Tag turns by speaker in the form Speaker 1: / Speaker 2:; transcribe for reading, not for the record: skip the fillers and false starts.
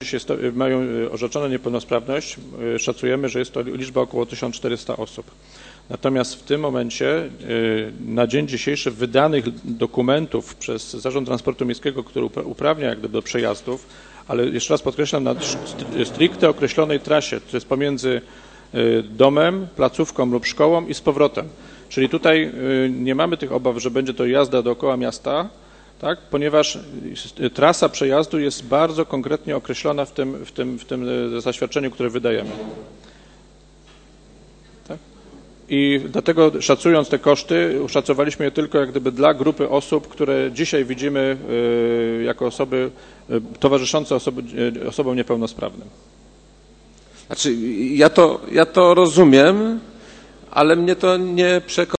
Speaker 1: mają orzeczoną niepełnosprawność, szacujemy, że jest to liczba około 1400 osób. Natomiast w tym momencie, na dzień dzisiejszy, wydanych dokumentów przez Zarząd Transportu Miejskiego, który uprawnia jakby do przejazdów, ale jeszcze raz podkreślam, na stricte określonej trasie, to jest pomiędzy domem, placówką lub szkołą i z powrotem. Czyli tutaj nie mamy tych obaw, że będzie to jazda dookoła miasta, tak? Ponieważ trasa przejazdu jest bardzo konkretnie określona w tym zaświadczeniu, które wydajemy. Tak? I dlatego szacując te koszty, uszacowaliśmy je tylko jak gdyby dla grupy osób, które dzisiaj widzimy jako osoby towarzyszące osobom niepełnosprawnym.
Speaker 2: Znaczy, ja to rozumiem, ale mnie to nie przekonuje.